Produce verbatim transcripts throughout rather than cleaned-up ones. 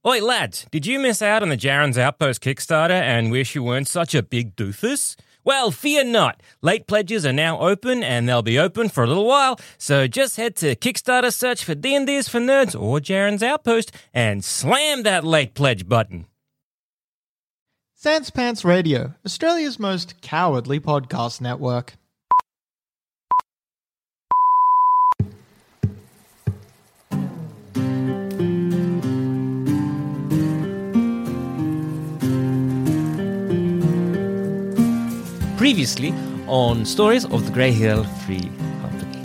Oi, lads, did you miss out on the Jaren's Outpost Kickstarter and wish you weren't such a big doofus? Well, fear not. Late pledges are now open, and they'll be open for a little while, so just head to Kickstarter, search for D and D's for Nerds or Jaren's Outpost, and slam that late pledge button. Sans Pants Radio, Australia's most cowardly podcast network. Previously on Stories of the Grey Hill Free Company.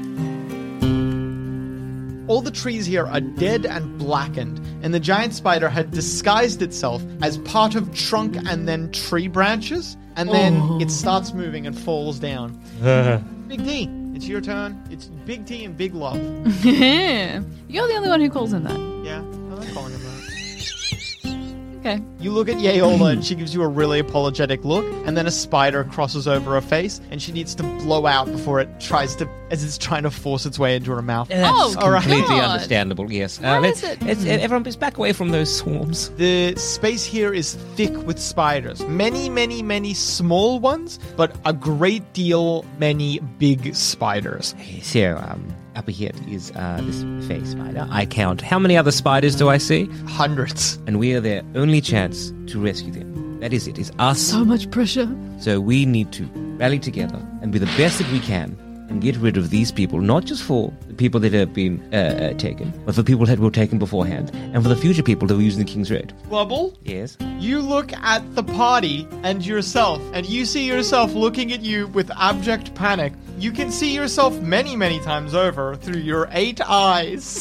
All the trees here are dead and blackened, and the giant spider had disguised itself as part of trunk and then tree branches, and then Oh. it starts moving and falls down. Big T, it's your turn. It's Big T and Big Love. You're the only one who calls him that. Yeah, I like calling him that. Okay. You look at Yeola and she gives you a really apologetic look, and then a spider crosses over her face, and she needs to blow out before it tries to, as it's trying to force its way into her mouth. That's Oh, all right. completely God. understandable, yes. Why let's, is it- let's- everyone, just back away from those swarms. The space here is thick with spiders. Many, many, many small ones, but a great deal many big spiders. So, um, up ahead is uh, this face spider. I count. How many other spiders do I see? Hundreds. And we are their only chance to rescue them. That is it. Is us. So much pressure. So we need to rally together and be the best that we can and get rid of these people, not just for the people that have been uh, uh, taken, but for people that were taken beforehand, and for the future people that were using the King's Road. Wubble, Yes? you look at the party and yourself, and you see yourself looking at you with abject panic. You can see yourself many, many times over through your eight eyes.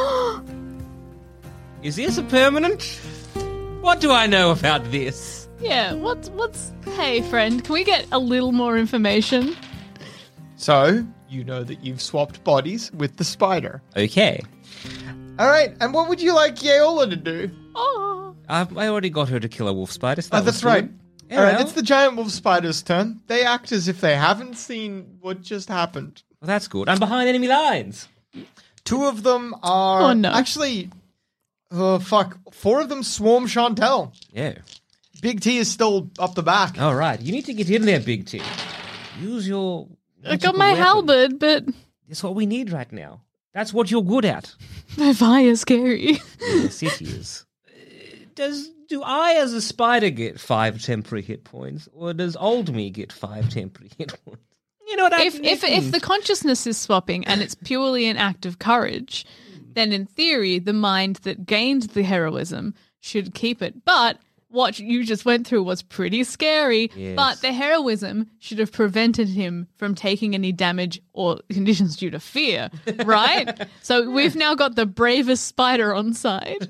Is this a permanent? What do I know about this? Yeah, what's, what's... Hey, friend, can we get a little more information? So, you know that you've swapped bodies with the spider. Okay. Alright, and what would you like Yeola to do? Oh. I've, I already got her to kill a wolf spider. So Oh, that that's was right. good. Yeah, Alright, well. it's the giant wolf spider's turn. They act as if they haven't seen what just happened. Well, that's good. I'm behind enemy lines. Two of them are... Oh, no. Actually, oh, fuck. Four of them swarm Chantel. Yeah. Big T is still up the back. All right. You need to get in there, Big T. Use your... I got magical my weapon. halberd, but That's what we need right now. That's what you're good at. my fire's scary. Yes, it is. Uh, Does do I, as a spider, get five temporary hit points, or does old me get five temporary hit points? You know what I if if if the consciousness is swapping and it's purely an act of courage, then in theory the mind that gained the heroism should keep it. But what you just went through was pretty scary. Yes. But the heroism should have prevented him from taking any damage or conditions due to fear, right? So we've now got the bravest spider on side.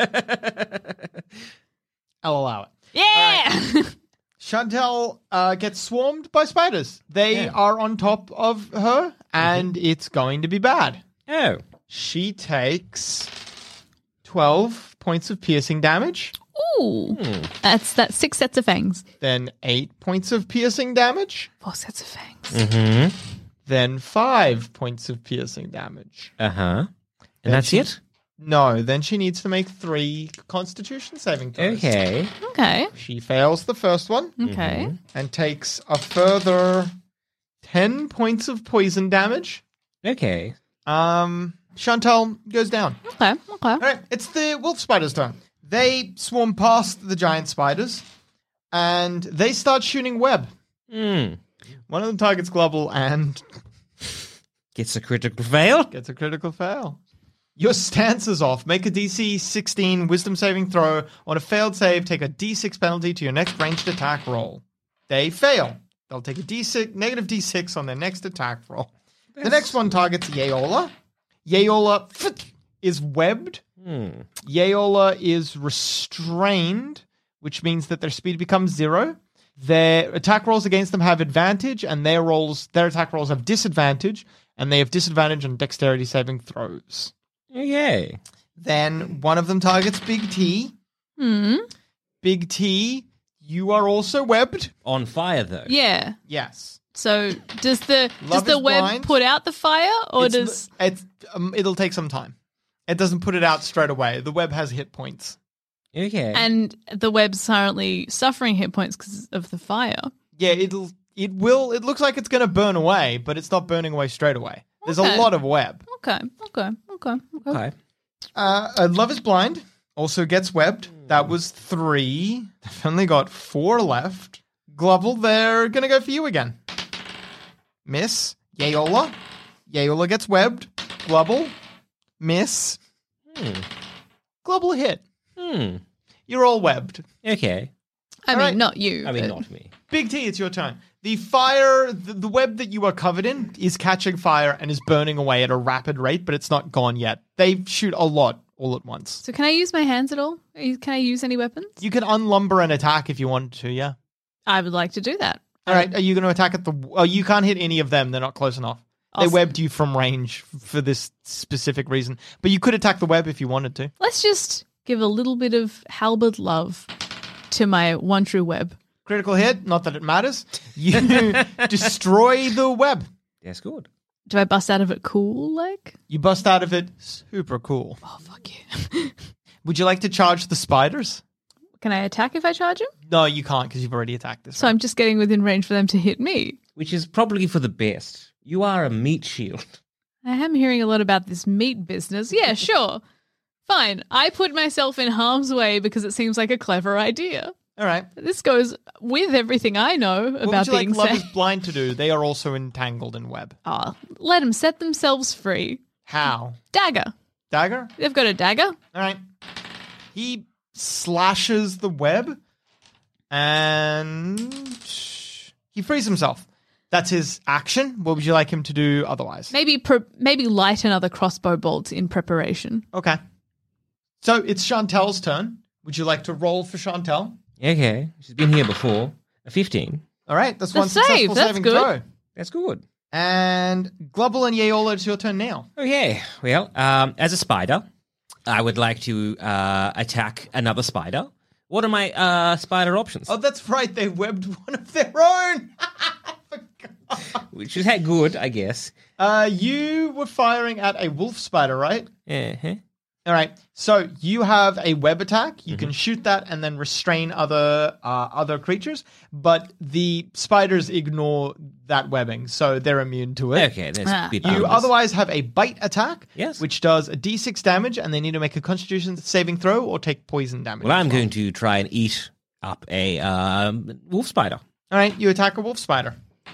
I'll allow it. Yeah. Chantel uh, gets swarmed by spiders. They Yeah. are on top of her, and it's going to be bad. Oh. She takes twelve points of piercing damage, Ooh. That's that's six sets of fangs. then eight points of piercing damage, Four sets of fangs. Mm-hmm. then five points of piercing damage. Uh-huh. And Then that's she- it? No, then she needs to make three constitution saving throws. Okay. Okay. She fails the first one Okay. and takes a further ten points of poison damage. Okay. Um, Chantal goes down. Okay. Okay. All right, it's the wolf spider's turn. They swarm past the giant spiders, and they start shooting web. Hmm. One of them targets Glubble and Gets a critical fail. gets a critical fail. Your stance is off. Make a D C sixteen wisdom saving throw. On a failed save, take a D six penalty to your next ranged attack roll. They fail. They'll take a D six, negative D six on their next attack roll. The next one targets Yeola. Yeola is webbed. Hmm. Yeola is restrained, which means that their speed becomes zero. Their attack rolls against them have advantage, and their rolls, their attack rolls have disadvantage, and they have disadvantage on dexterity saving throws. Okay. Then one of them targets Big T. Hmm. Big T, you are also webbed. On fire, though. Yeah. Yes. So does the Love does the is web blind. put out the fire or It's- does it's, um, it'll take some time. It doesn't put it out straight away. The web has hit points. Okay. And the web's currently suffering hit points because of the fire. Yeah, it'll it will. It looks like it's going to burn away, but it's not burning away straight away. There's Okay. a lot of web. Okay, okay, okay, okay. okay. Uh, uh, Love is Blind also gets webbed. That was three. They've only got four left. Glubble, they're going to go for you again. Miss. Yayola. Yayola gets webbed. Glubble. Miss. Hmm. Glubble hit. Hmm. You're all webbed. Okay. I All mean, right. not you. I mean, but- not me. Big T, it's your turn. The fire, the, the web that you are covered in is catching fire and is burning away at a rapid rate, but it's not gone yet. They shoot a lot all at once. So can I use my hands at all? Are you- Can I use any weapons? You can unlumber and attack if you want to, yeah? I would like to do that. All right, are you going to attack at the... Oh, you can't hit any of them. They're not close enough. They I'll s- webbed you from range f- for this specific reason. But you could attack the web if you wanted to. Let's just give a little bit of halberd love to my one true web. Critical hit, not that it matters. You destroy the web. That's good. Do I bust out of it cool, like? You bust out of it. Super cool. Oh, fuck you. Would you like to charge the spiders? Can I attack if I charge him? No, you can't because you've already attacked this So one. I'm just getting within range for them to hit me. Which is probably for the best. You are a meat shield. I am hearing a lot about this meat business. Yeah, sure. Fine. I put myself in harm's way because it seems like a clever idea. All right. This goes with everything I know What about would you being like Love safe. is Blind to do? They are also entangled in web. Oh, let them set themselves free. How? Dagger. Dagger? They've got a dagger. All right. He slashes the web and he frees himself. That's his action. What would you like him to do otherwise? Maybe pre- maybe light another crossbow bolt in preparation. Okay. So it's Chantel's turn. Would you like to roll for Chantel? Okay. She's been here before. A fifteen. All right. That's The one save, successful that's saving good. throw. That's good. And Glubble and Yayola, it's your turn now. Okay. Well, um, as a spider, I would like to uh, attack another spider. What are my uh, spider options? Oh, that's right. They webbed one of their own. I forgot. Which is hey, good, I guess. Uh, you were firing at a wolf spider, right? Uh-huh. All right. So you have a web attack. You can shoot that and then restrain other uh, other creatures, but the spiders ignore that webbing, so they're immune to it. Okay, that's Ah. a bit You bonus. otherwise have a bite attack, Yes. which does a d six damage, and they need to make a Constitution saving throw or take poison damage. Well, I'm as going to try and eat up a um, wolf spider. All right, you attack a wolf spider.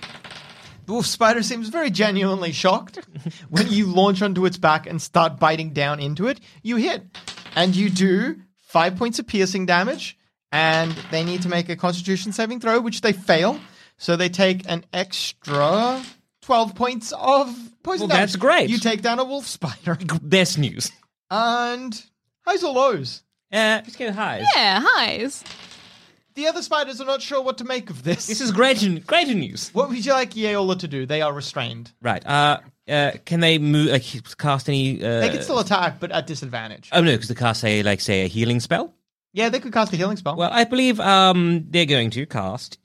The wolf spider seems very genuinely shocked. When you launch onto its back and start biting down into it, you hit. And you do five points of piercing damage, and they need to make a Constitution saving throw, which they fail. So they take an extra twelve points of poison Well, damage. that's great. You take down a wolf spider. Best news. And highs or lows? Uh, let's go highs. Yeah, highs. The other spiders are not sure what to make of this. This is great, greater news. What would you like Yayola to do? They are restrained. Right. Uh, uh, can they move? Like cast any? Uh, They can still attack, but at disadvantage. Oh no, because they cast a like say a healing spell. Yeah, they could cast a healing spell. Well, I believe um they're going to cast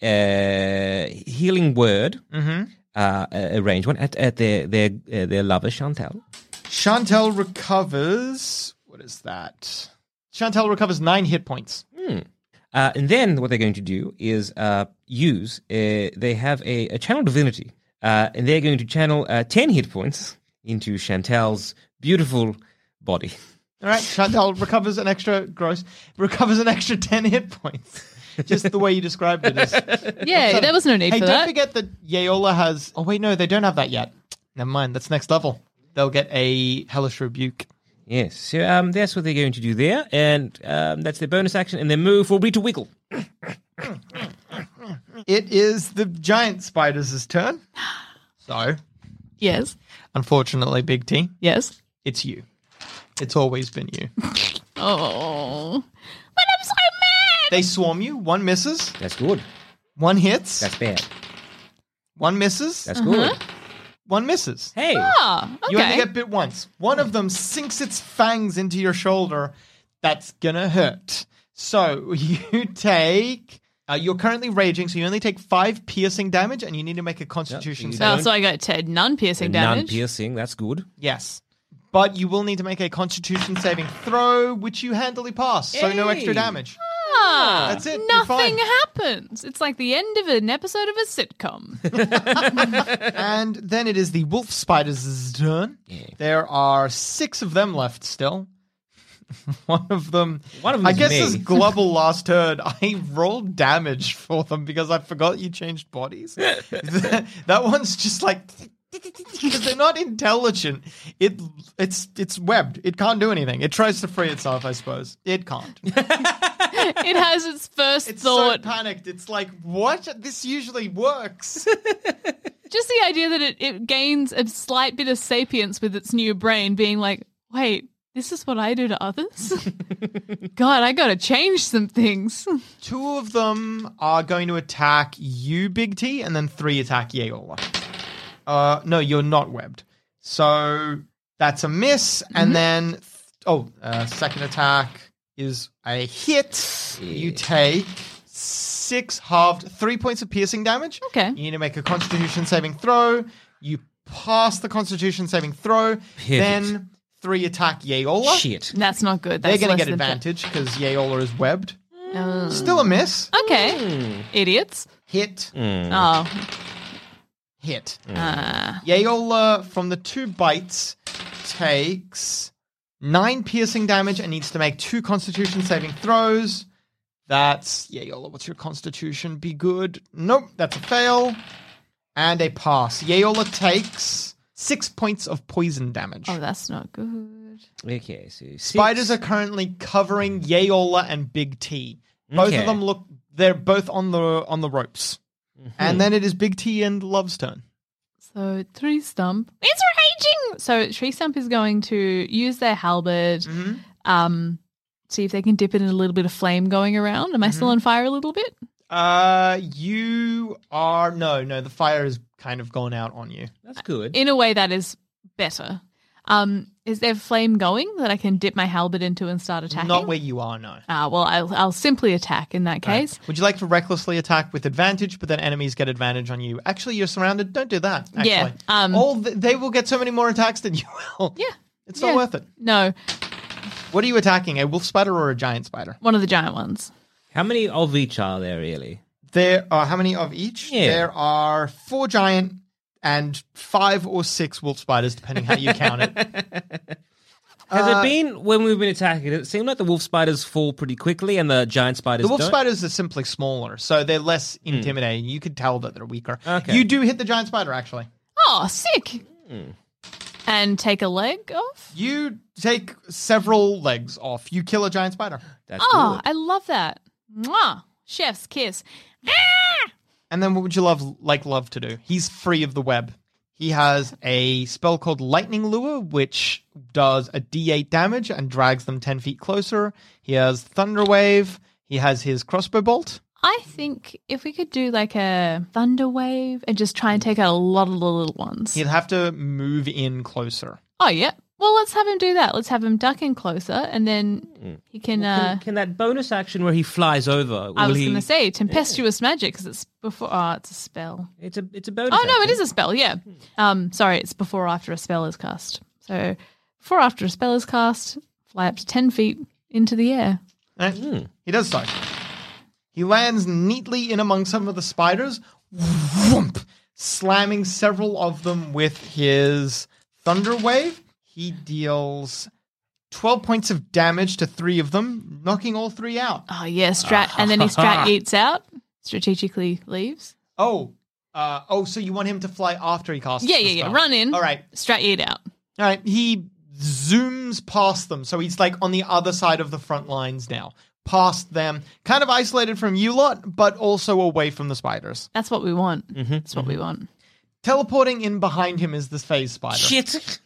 uh healing word. mm-hmm. Uh, a a range one at, at their their uh, their lover Chantel. Chantel recovers. What is that? Chantel recovers nine hit points. Hmm. Uh, and then what they're going to do is uh, use, uh, they have a, a channel divinity, uh, and they're going to channel uh, ten hit points into Chantel's beautiful body. All right, Chantel recovers an extra gross, recovers an extra ten hit points. Just the way you described it is. Yeah, So- there was no need hey, for don't that. forget that Yayola has. Oh wait, no, they don't have that yet. Never mind. That's next level. They'll get a hellish rebuke. Yes, so um, that's what they're going to do there, and um, that's their bonus action, and their move will be to wiggle. It is the giant spiders' turn. So, Yes, unfortunately, Big T, yes. it's you. It's always been you. Oh, but I'm so mad. They swarm you. One misses. That's good. One hits. That's bad. One misses. That's good. One misses. Hey, Ah, okay. You only get bit once. One of them sinks its fangs into your shoulder. That's gonna hurt. So you take. Uh, you're currently raging, so you only take five piercing damage, and you need to make a Constitution you save. Oh, so I got to non-piercing damage. non-piercing, that's good. Yes, but you will need to make a Constitution saving throw, which you handily pass, so no extra Hey. damage. Ah, That's it, you're Nothing fine. happens. It's like the end of an episode of a sitcom. And then it is the wolf spiders' turn. There are six of them left still. One of them, One of them I is guess me. this Glubble last turn, I rolled damage for them because I forgot you changed bodies. that, that one's just like, because they're not intelligent. It it's it's webbed. It can't do anything. It tries to free itself, I suppose. It can't. It has its first It's thought. so panicked. It's like, what? This usually works. Just the idea that it, it gains a slight bit of sapience with its new brain, being like, wait, this is what I do to others? God, I gotta change some things. Two of them are going to attack you, Big T, and then three attack Yeola. Uh, no, you're not webbed. So that's a miss, and then th- oh, uh, second attack is a hit. You take six halved, three points of piercing damage. Okay. You need to make a Constitution saving throw. You pass the Constitution saving throw. Then three attack Yeola. Shit. That's not good. They're That's going to less get than fair. advantage because Yeola is webbed. Oh. Still a miss. Okay. Idiots. Hit. Oh. Hit. Ah. Yeola, from the two bites, takes nine piercing damage and needs to make two Constitution saving throws. That's Yeola. What's your Constitution? Be good. Nope, that's a fail. And a pass. Yeola takes six points of poison damage. Oh, that's not good. Okay, so six. Spiders are currently covering Yeola and Big T. Both Okay. of them look, they're both on the on the ropes. And then it is Big T and Love's turn. So Tree Stump. It's raging! So Tree Stump is going to use their halberd, um, see if they can dip it in a little bit of flame going around. Am I still on fire a little bit? Uh, you are, no, no, the fire has kind of gone out on you. That's good. In a way that is better. Um, is there flame going that I can dip my halberd into and start attacking? Not where you are, no. Ah, well, I'll, I'll simply attack in that case. Would you like to recklessly attack with advantage, but then enemies get advantage on you? Actually, you're surrounded. Don't do that. Actually. Yeah, um, All th- they will get so many more attacks than you will. Yeah. It's yeah. not worth it. No, What are you attacking? A wolf spider or a giant spider? one of the giant ones. How many of each are there, really? There are how many of each? Yeah. There are four giant and five or six wolf spiders, depending how you count it. Has Uh, it been, when we've been attacking, it seemed like the wolf spiders fall pretty quickly and the giant spiders The wolf don't? spiders are simply smaller, so they're less intimidating. You could tell that they're weaker. Okay. You do hit the giant spider, actually. Oh, sick. And take a leg off? You take several legs off. You kill a giant spider. That's Oh, good. I love that. Mwah. Chef's kiss. Ah! And then what would you love like love to do? He's free of the web. He has a spell called Lightning Lure, which does a d eight damage and drags them ten feet closer. He has Thunder Wave. He has his crossbow bolt. I think if we could do like a thunder wave and just try and take out a lot of the little ones. He'd have to move in closer. Oh, yeah. Well, let's have him do that. Let's have him duck in closer and then he can. Uh, Can, can that bonus action where he flies over? I will was he- going to say tempestuous magic because it's before. Oh, it's a spell. It's a it's a bonus. Oh no, it action. is a spell. Yeah. Um, sorry, it's before or after a spell is cast. So before or after a spell is cast, fly up to ten feet into the air. Eh? He does so. He lands neatly in among some of the spiders, whoomp, slamming several of them with his Thunder Wave. He deals twelve points of damage to three of them, knocking all three out. Oh yeah, strat, and then he strat eats out. Strategically leaves. Oh, uh, oh, so you want him to fly after he casts Yeah, the yeah, yeah. spell. Run in. All right. Strat eat out. All right. He zooms past them. So he's like on the other side of the front lines now. Past them. Kind of isolated from you lot, but also away from the spiders. That's what we want. Mm-hmm, That's what we want. Teleporting in behind him is the phase spider. Shit.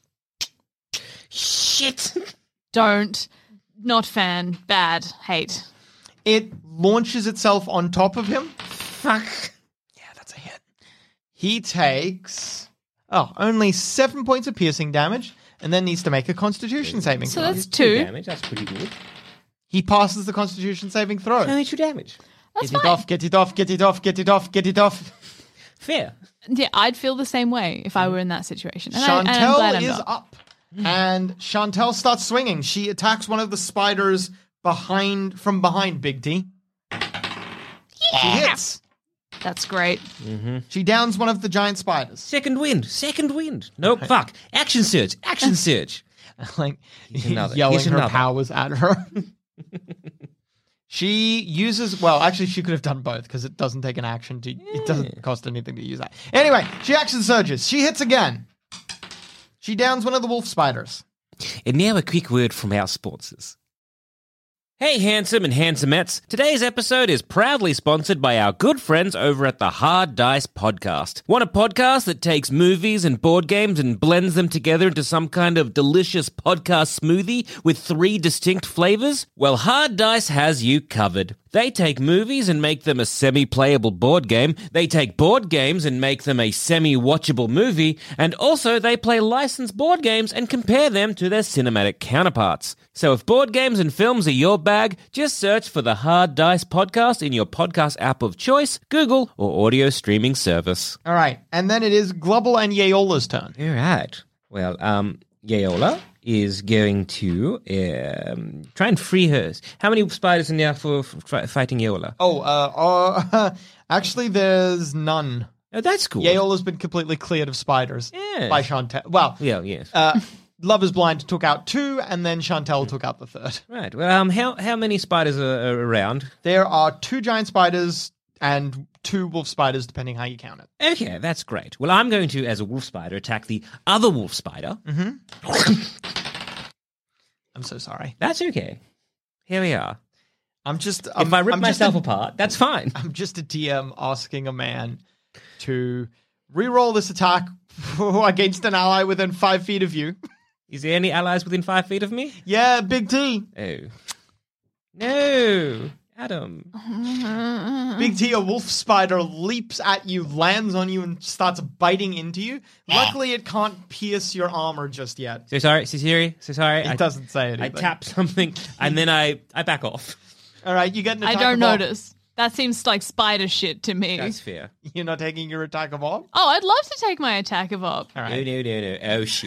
Shit. Don't. Not fan. Bad. Hate. It launches itself on top of him. Fuck. Yeah, that's a hit. He takes, oh, only seven points of piercing damage and then needs to make a constitution saving So throw. that's two. damage. That's pretty good. He passes the constitution saving throw. Only two damage. That's Get it fine. off, get it off, get it off, get it off, get it off. Fair. Yeah, I'd feel the same way if I were in that situation. And, I, and I'm glad Chantel I'm is not. up. and Chantel starts swinging. She attacks one of the spiders behind from behind Big T. She hits. That's great. She downs one of the giant spiders. Second wind. Second wind. Nope. Fuck. Action surge. Action surge. Like another. yelling Here's her another. powers at her. She uses well, actually, she could have done both because it doesn't take an action to. It doesn't cost anything to use that. Anyway, she action surges. She hits again. She downs one of the wolf spiders. And now a quick word from our sponsors. Hey, handsome and handsomettes. Today's episode is proudly sponsored by our good friends over at the Hard Dice Podcast. Want a podcast that takes movies and board games and blends them together into some kind of delicious podcast smoothie with three distinct flavors? Well, Hard Dice has you covered. They take movies and make them a semi-playable board game. They take board games and make them a semi-watchable movie. And also, they play licensed board games and compare them to their cinematic counterparts. So if board games and films are your bag, just search for the Hard Dice Podcast in your podcast app of choice, Google, or audio streaming service. All right, and then it is Glubble and Yeola's turn. All right. Well, um, Yeola is going to um, try and free hers. How many spiders are now for, for fighting Yeola? Oh, uh, uh actually, there's none. Oh, that's cool. Yeola's been completely cleared of spiders Yes. by Chantel. Well, Yeah, yes. uh, Love is Blind took out two, and then Chantel took out the third. Right. Well, um, how how many spiders are, are around? There are two giant spiders and two wolf spiders, depending how you count it. Okay, that's great. Well, I'm going to, as a wolf spider, attack the other wolf spider. I'm so sorry. That's okay. Here we are. I'm just. I'm, if I rip I'm just myself a, apart, that's fine. I'm just a D M asking a man to re-roll this attack against an ally within five feet of you. Is there any allies within five feet of me? Yeah, Big T. Oh. No. Adam. Big T, a wolf spider leaps at you, lands on you, and starts biting into you. Luckily, it can't pierce your armor just yet. So sorry, so sorry, so sorry. It I, doesn't say I anything. tap something, and then I, I back off. All right, you get an I attack don't of op. notice. That seems like spider shit to me. That's fair. You're not taking your attack of op? Oh, I'd love to take my attack of op. All No, right. no, no, no. Oh, shit.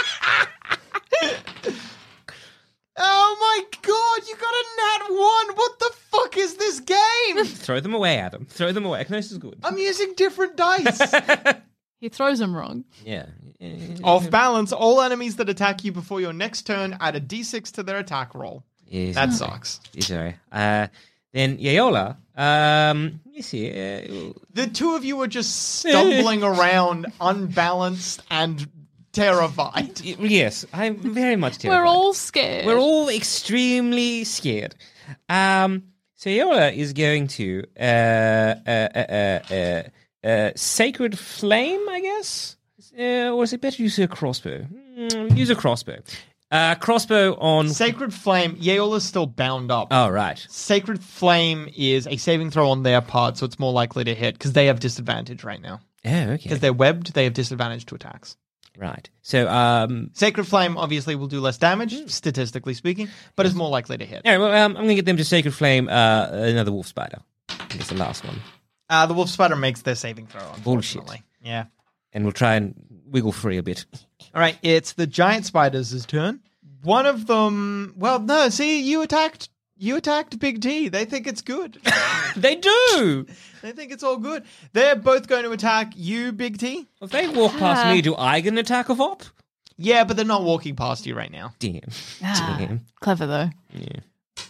Oh my god, you got a nat one! What the fuck is this game? Throw them away, Adam. Throw them away. This is good. I'm using different dice. He throws them wrong. Yeah. Off balance, all enemies that attack you before your next turn add a d six to their attack roll. Yes. That sucks. Sorry. Uh, then Yeola. Um, let me see. Uh, The two of you were just stumbling around, unbalanced and terrified. yes, I'm very much terrified. We're all scared. We're all extremely scared. Um, so Yeola is going to uh, uh, uh, uh, uh, Sacred Flame, I guess? Uh, or is it better to use a crossbow? Mm, use a crossbow. Uh, crossbow on... Sacred Flame, Yeola's still bound up. Oh, right. Sacred Flame is a saving throw on their part, so it's more likely to hit because they have disadvantage right now. Oh, okay. Because they're webbed, they have disadvantage to attacks. Right. So, um... Sacred Flame obviously will do less damage, statistically speaking, but is more likely to hit. All right, well, um, I'm going to get them to Sacred Flame uh, another wolf spider. I think it's the last one. Uh, the wolf spider makes their saving throw, Bullshit. unfortunately. Yeah. And we'll try and wiggle free a bit. All right, it's the giant spiders' turn. One of them, well, no, see, you attacked, you attacked Big T. They think it's good. They do! They think it's all good. They're both going to attack you, Big T. If they walk past Ah. me, do I get an attack of op? Yeah, but they're not walking past you right now. Damn. Ah, Damn. clever though. Yeah.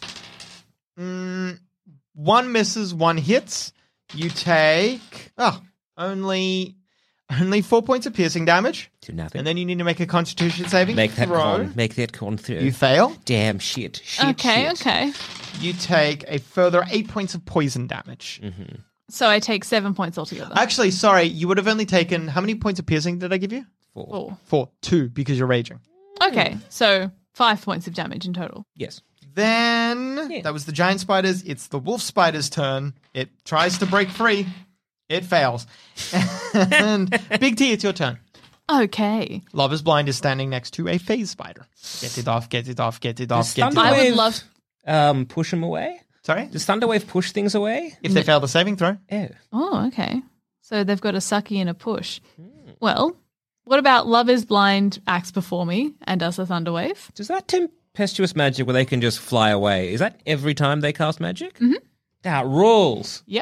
Mm, one misses, one hits. You take oh only only four points of piercing damage, Do nothing. and then you need to make a Constitution saving Make that throw. con. Make that con through. You fail. Damn shit. Shit. Okay, shit. okay. You take a further eight points of poison damage. Mm. So I take seven points altogether. Actually, sorry, you would have only taken how many points of piercing did I give you? Four. Four. Four, two, because you're raging. Okay, so five points of damage in total. Yes. Then Yeah. that was the giant spiders. It's the wolf spider's turn. It tries to break free. It fails. And Big T, it's your turn. Okay. Love is Blind is standing next to a phase spider. Get it off, get it off, get it off, Does get it I off. would Thunderwave, love- Um, push them away. Sorry? Does Thunderwave push things away? If they fail the saving throw. Oh. Oh, okay. So they've got a sucky and a push. Well, What about Love is Blind acts before me and does a thunder wave? Does that tempestuous magic where they can just fly away, is that every time they cast magic? Mm-hmm. That rules. Yeah.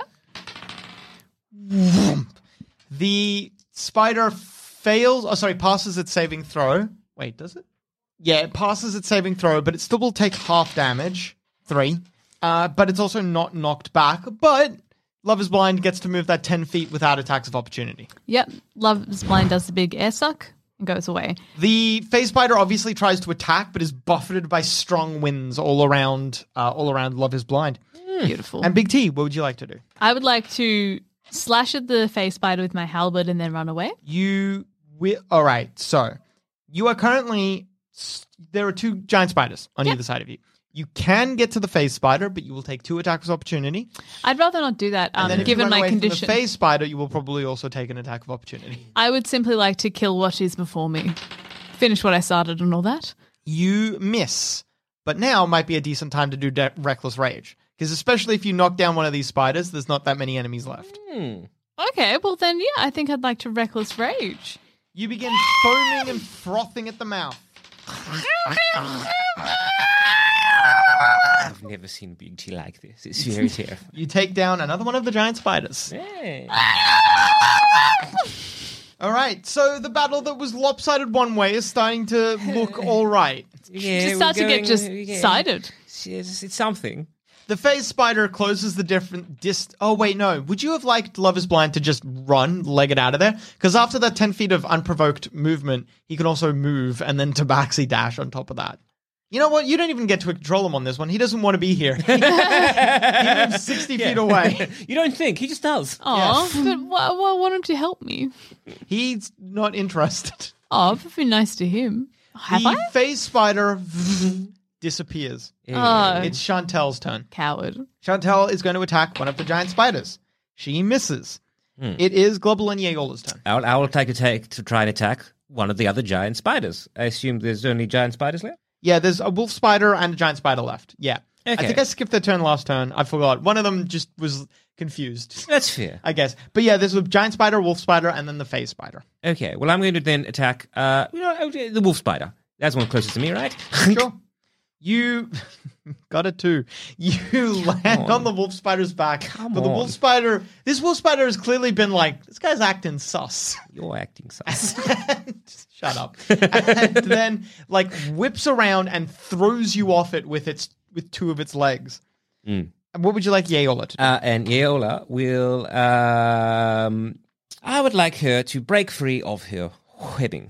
The spider fails, oh sorry, passes its saving throw. Wait, does it? Yeah, it passes its saving throw, but it still will take half damage. Three. Uh, but it's also not knocked back. But Love is Blind gets to move that ten feet without attacks of opportunity. Yep. Love is Blind does the big air suck and goes away. The phase spider obviously tries to attack, but is buffeted by strong winds all around uh, all around Love is Blind. Beautiful. And Big T, what would you like to do? I would like to slash at the face spider with my halberd and then run away. You will. All right. So you are currently. There are two giant spiders on Yep. either side of you. You can get to the phase spider, but you will take two attacks of opportunity. I'd rather not do that, And um, then if given you run my away condition. from the phase spider, you will probably also take an attack of opportunity. I would simply like to kill what is before me. Finish what I started and all that. You miss, but now might be a decent time to do de- Reckless Rage. Because especially if you knock down one of these spiders, there's not that many enemies left. Okay, well then, yeah, I think I'd like to Reckless Rage. You begin foaming and frothing at the mouth. I've never seen Big T like this. It's very terrifying. You take down another one of the giant spiders. Hey. All right, so the battle that was lopsided one way is starting to look all right. Yeah, Just we're start to get going- just yeah. sided. It's, it's something. The phase spider closes the different dist. Oh, wait, no. Would you have liked Love is Blind to just run, leg it out of there? Because after that ten feet of unprovoked movement, he can also move and then tabaxi dash on top of that. You know what? You don't even get to control him on this one. He doesn't want to be here. he moves sixty feet away. You don't think. He just does. Aw, but why, why want him to help me? He's not interested. Oh, it'd be nice to him. Have the I? phase spider disappears. Oh, It's Chantel's turn. coward. Chantel is going to attack one of the giant spiders. She misses. It is Global and Yeola's turn. I'll, I will take a take to try and attack one of the other giant spiders. I assume there's only giant spiders left? Yeah, there's a wolf spider and a giant spider left. Yeah. I Okay. think I skipped their turn last turn. I forgot. One of them just was confused, That's fair. I guess. But yeah, there's a giant spider, wolf spider, and then the phase spider. Okay, well, I'm going to then attack uh, you know, the wolf spider. That's one closest to me, right? Sure. You got it too. You land on. on. the wolf spider's back. Come but the on. wolf spider, this wolf spider has clearly been like, this guy's acting sus. You're acting sus. Shut up. And then like whips around and throws you off it with its with two of its legs. Mm. And what would you like Yeola to do? Uh, and Yeola will. Um, I would like her to break free of her webbing.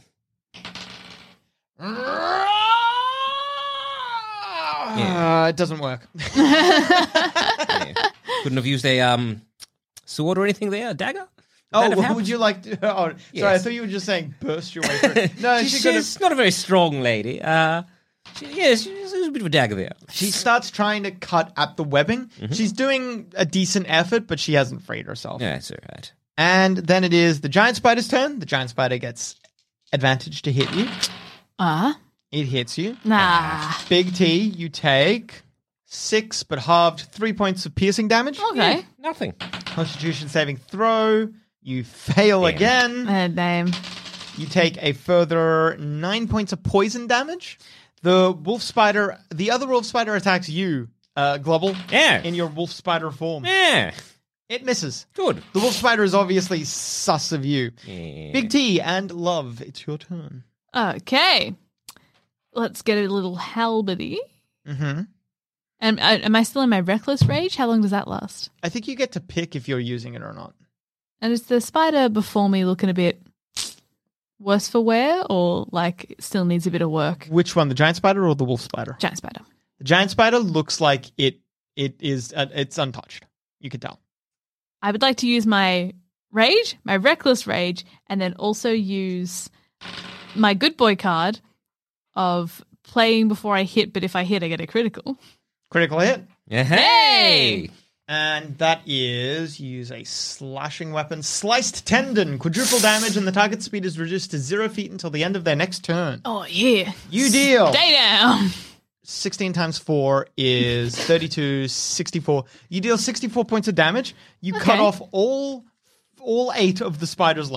Uh, it doesn't work. Yeah. Couldn't have used a um, sword or anything there, a dagger? Would Oh, that have would happened? you like to? Oh, sorry, I Yes. thought you were just saying burst your way through. No, she's, she could have. she's not a very strong lady. Uh, she, yeah, she's, there's a bit of a dagger there. She starts trying to cut at the webbing. Mm-hmm. She's doing a decent effort, but she hasn't freed herself. Yeah, that's all right. And then it is the giant spider's turn. The giant spider gets advantage to hit you. Ah, It hits you. nah. Big T, you take six, but halved three points of piercing damage. Okay. Nothing. Constitution saving throw. You fail Damn. again. Uh, damn. You take a further nine points of poison damage. The wolf spider, the other wolf spider attacks you, uh, Globble, Yeah. in your wolf spider form. Yeah. It misses. Good. The wolf spider is obviously sus of you. Yeah. Big T and Love, it's your turn. Okay. Let's get a little halberdy. Mm-hmm. And uh, am I still in my reckless rage? How long does that last? I think you get to pick if you're using it or not. And is the spider before me looking a bit worse for wear, or like it still needs a bit of work? Which one, the giant spider or the wolf spider? Giant spider. The giant spider looks like it. It is. Uh, it's untouched. You can tell. I would like to use my rage, my reckless rage, and then also use my good boy card of playing before I hit, but if I hit, I get a critical. Critical hit, Yeah. Hey! and that is use a slashing weapon, sliced tendon, quadruple damage, and the target speed is reduced to zero feet until the end of their next turn. Oh, yeah. You deal Stay down. sixteen times four is thirty-two, sixty-four. You deal sixty-four points of damage. You cut Okay. off all all eight of the spider's legs.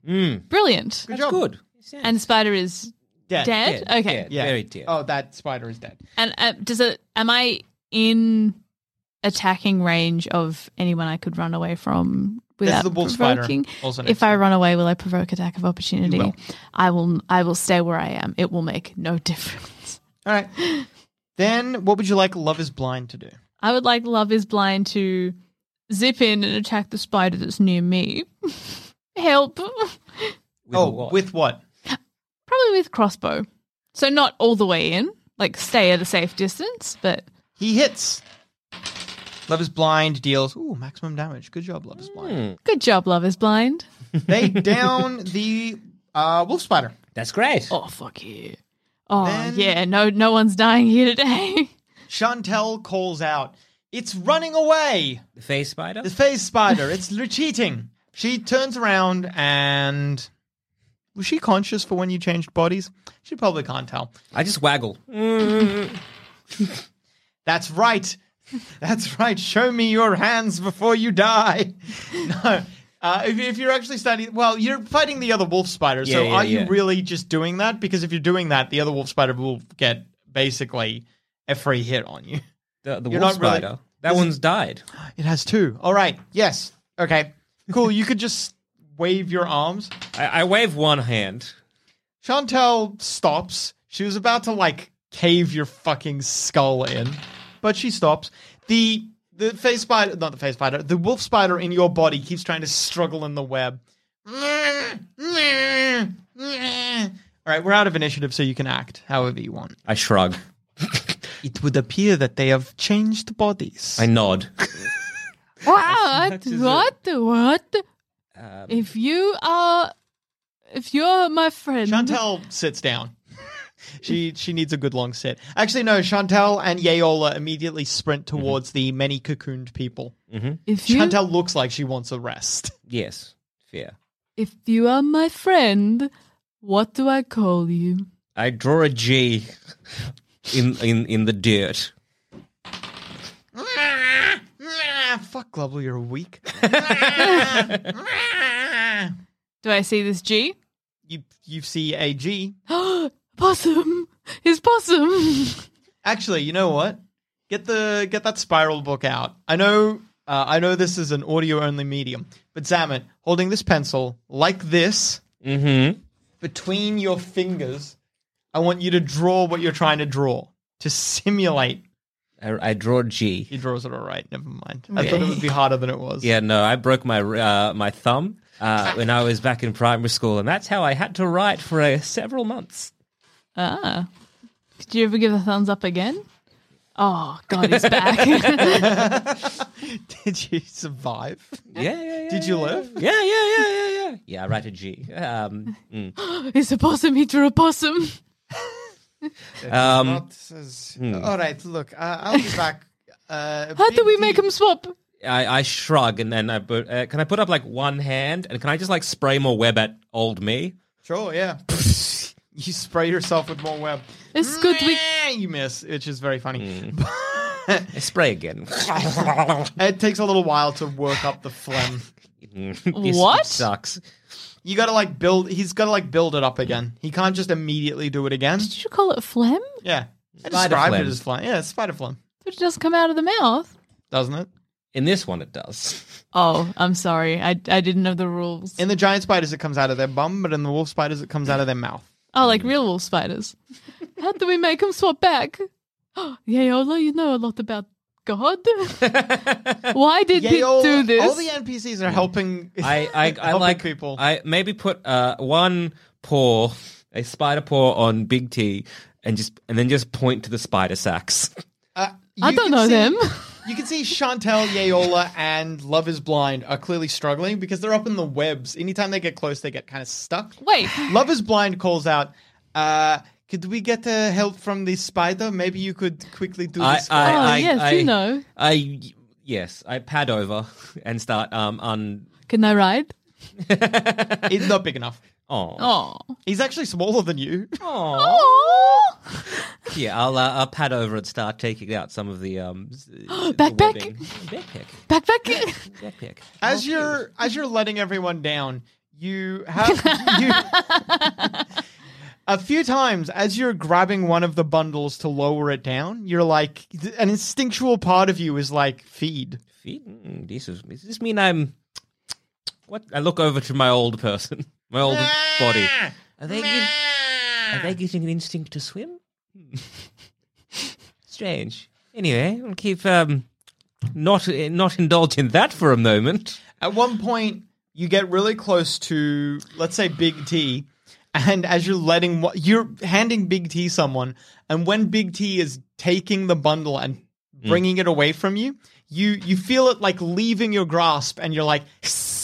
Mm, Brilliant. Good that's job. good. And Spider is Dead. dead? Dead, Okay. dead, Yeah. Very dead. Oh, that spider is dead. And uh, does it? Am I in attacking range of anyone I could run away from without the wolf spider provoking? also next If to I you. run away, will I provoke attack of opportunity? You will. I will. I will stay where I am. It will make no difference. All right. Then, what would you like Love is Blind to do? I would like Love is Blind to zip in and attack the spider that's near me. Help. With oh, what? with what? Probably with crossbow. So not all the way in, like stay at a safe distance, but He hits. Love is Blind deals ooh maximum damage. Good job, Love is Blind. Hmm, good job, Love is Blind. They down the uh, wolf spider. that's great. Oh, fuck yeah. Oh, Then- yeah, no no one's dying here today. Chantel calls out, "It's running away!" The face spider. The phase spider. It's retreating. She turns around and was she conscious for when you changed bodies? She probably can't tell. I just waggle. That's right. That's right. Show me your hands before you die. No. Uh, if, if you're actually studying, well, you're fighting the other wolf spider. So Yeah, yeah, are you yeah. really just doing that? Because if you're doing that, the other wolf spider will get basically a free hit on you. The, the You're wolf not really- spider. That one's died. It has two. All right. Yes. Okay. Cool. You could just wave your arms. I, I wave one hand. Chantel stops. She was about to like cave your fucking skull in, but she stops. The the face spider, not the face spider, the wolf spider in your body keeps trying to struggle in the web. All right, we're out of initiative, so you can act however you want. I shrug. It would appear that they have changed bodies. I nod. What? much as What? What? Um, If you are, if you're my friend, Chantel sits down. She she needs a good long sit. Actually, no. Chantel and Yeola immediately sprint towards Mm-hmm. the many cocooned people. if you, Chantel looks like she wants a rest. yes, fair. if you are my friend, what do I call you? I draw a G in in in the dirt. Fuck, Global, you're weak. Do I see this G? you you see a G. Possum. His possum. Actually, you know what? Get the get that spiral book out. I know uh, I know this is an audio only medium, but Zamet, holding this pencil like this Mm-hmm. between your fingers, I want you to draw what you're trying to draw to simulate. I, I draw a G. He draws it all right. Never mind. I thought it would be harder than it was. Yeah, no, I broke my uh, my thumb uh, when I was back in primary school, and that's how I had to write for uh, several months. Ah. Did you ever give a thumbs up again? Oh, God, he's back. Did you survive? Yeah, yeah, yeah. Did you yeah, live? Yeah, yeah, yeah, yeah, yeah. Yeah, I write a G. Um, mm. It's a possum. He drew a possum. Um, Not as- All right, look, uh, I'll be back. Uh, How do Big we D- make him swap? I, I shrug, and then I put. Uh, can I put up like one hand, and can I just like spray more web at old me? Sure, yeah. You spray yourself with more web. It's good we... You miss, which is very funny. I spray again. It takes a little while to work up the phlegm. This What? sucks? You gotta like build. He's gotta like build it up again. He can't just immediately do it again. Did you call it phlegm? Yeah, I Spider described phlegm. it as phlegm. Yeah, it's spider phlegm, But it doesn't come out of the mouth. doesn't it? In this one, it does. Oh, I'm sorry. I, I didn't know the rules. In the giant spiders, it comes out of their bum, but in the wolf spiders, it comes out of their mouth. Oh, like real wolf spiders. How do we make him swap back? Yeola, you know a lot about God. Why did he Yael- do this? All the N P Cs are helping. I I, I helping like people. I maybe put uh, one paw, a spider paw on Big T, and just and then just point to the spider sacks. Uh, I you don't can know see- them. You can see Chantel, Yeola, and Love is Blind are clearly struggling because they're up in the webs. Anytime they get close, they get kind of stuck. Wait, Love is Blind calls out, uh, could we get uh, help from the spider? Maybe you could quickly do I, this. I, Oh, I, yes, I, you know. I yes, I pad over and start um on. can I ride? It's not big enough. Oh, Oh. He's actually smaller than you. Oh. yeah. I'll uh, I'll pad over and start taking out some of the um s- the Backpack? webbing. backpack, Backpack. backpack. As you're as you're letting everyone down, You have you a few times as you're grabbing one of the bundles to lower it down, you're like an instinctual part of you is like feed. Feed? Mm, this is, does this mean I'm... What? I look over to my old person, my old body. Are they, get, are they getting an instinct to swim? Hmm. Strange. Anyway, I'll keep... Um, not, not indulge in that for a moment. At one point, you get really close to, let's say, Big T, and as you're letting, you're handing Big T someone, and when Big T is taking the bundle and bringing mm. it away from you, you you feel it like leaving your grasp, and you're like,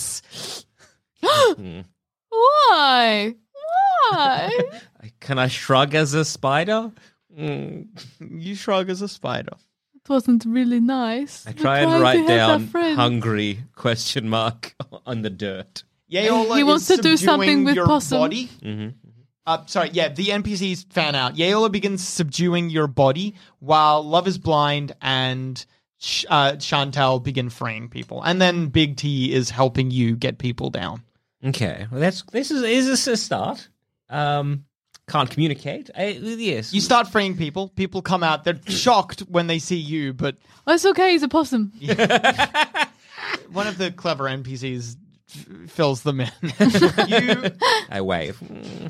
mm. why? Why? Can I shrug as a spider? Mm. You shrug as a spider. It wasn't really nice. I try and write down hungry question mark on the dirt. Yeola he wants is to do something with your possum. Body. Mm-hmm. Uh, sorry, yeah, the N P Cs fan out. Yeola begins subduing your body while Love is Blind and Sh- uh, Chantal begin freeing people. And then Big T is helping you get people down. Okay, well, that's this is is this a start? Um, can't communicate. I, yes, You start freeing people. People come out. They're shocked when they see you, but Oh, it's okay. He's a possum. one of the clever N P Cs f- fills them in. you, I wave. Mm.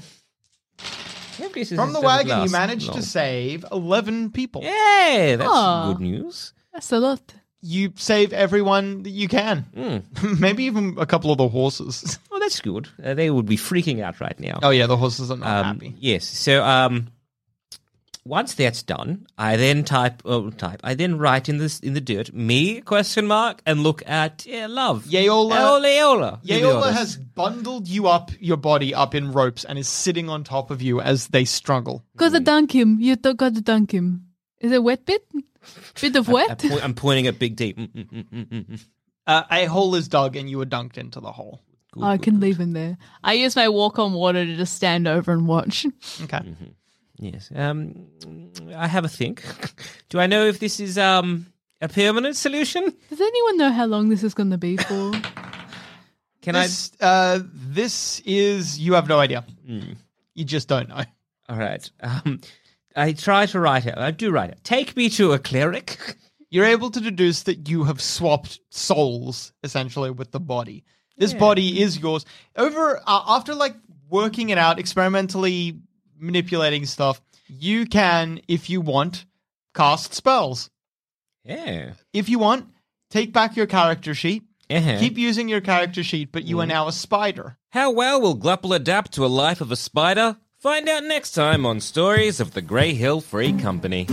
from the wagon, you managed to save eleven people. Yeah, that's Aw. good news. That's a lot. You save everyone that you can. Mm. Maybe even a couple of the horses. Oh, that's good. Uh, they would be freaking out right now. Oh, yeah, the horses are not Um, happy. Yes. So um, once that's done, I then type. Oh, type. I then write in this in the dirt me question mark and look at yeah, love. Yeola, Yeola. Yeola has bundled you up, your body up in ropes, and is sitting on top of you as they struggle. Gotta dunk him. You th- gotta dunk him. Is it wet bit? Bit of I wet? point, I'm pointing at Big D. Mm, mm, mm, mm, mm, mm. Uh, a hole is dug, and you are dunked into the hole. Good, I good, can good. leave him there. I use my walk on water to just stand over and watch. Okay. Yes. Um, I have a think. Do I know if this is um a permanent solution? Does anyone know how long this is going to be for? Can This, uh, this is, you have no idea. You just don't know. I? All right. Um, I try to write it. I do write it. Take me to a cleric. You're able to deduce that you have swapped souls, essentially, with the body. This Yeah. body is yours. Over, uh, after, like, working it out, experimentally manipulating stuff, you can, if you want, cast spells. Yeah. If you want, take back your character sheet. Uh-huh. Keep using your character sheet, but you are now a spider. How well will Glupple adapt to a life of a spider? Find out next time on Stories of the Grey Hill Free Company.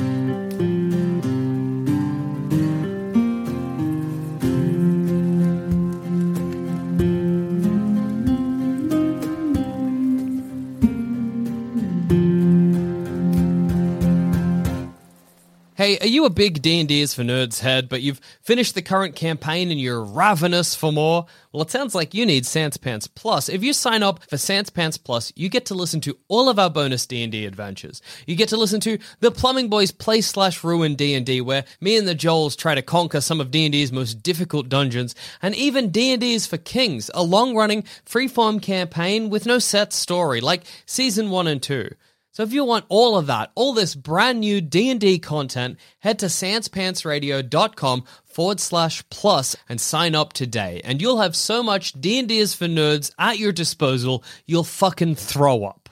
Hey, are you a big D and D is for Nerds head, but you've finished the current campaign and you're ravenous for more? Well, it sounds like you need Sans Pants Plus. If you sign up for Sans Pants Plus, you get to listen to all of our bonus D and D adventures. You get to listen to the Plumbing Boys Play Slash Ruin D and D, where me and the Joels try to conquer some of D and D's most difficult dungeons, and even D and D is for Kings, a long-running, freeform campaign with no set story, like Season one and two. So if you want all of that, all this brand new D and D content, head to sanspantsradio.com forward slash plus and sign up today. And you'll have so much D and D is for Nerds at your disposal, you'll fucking throw up.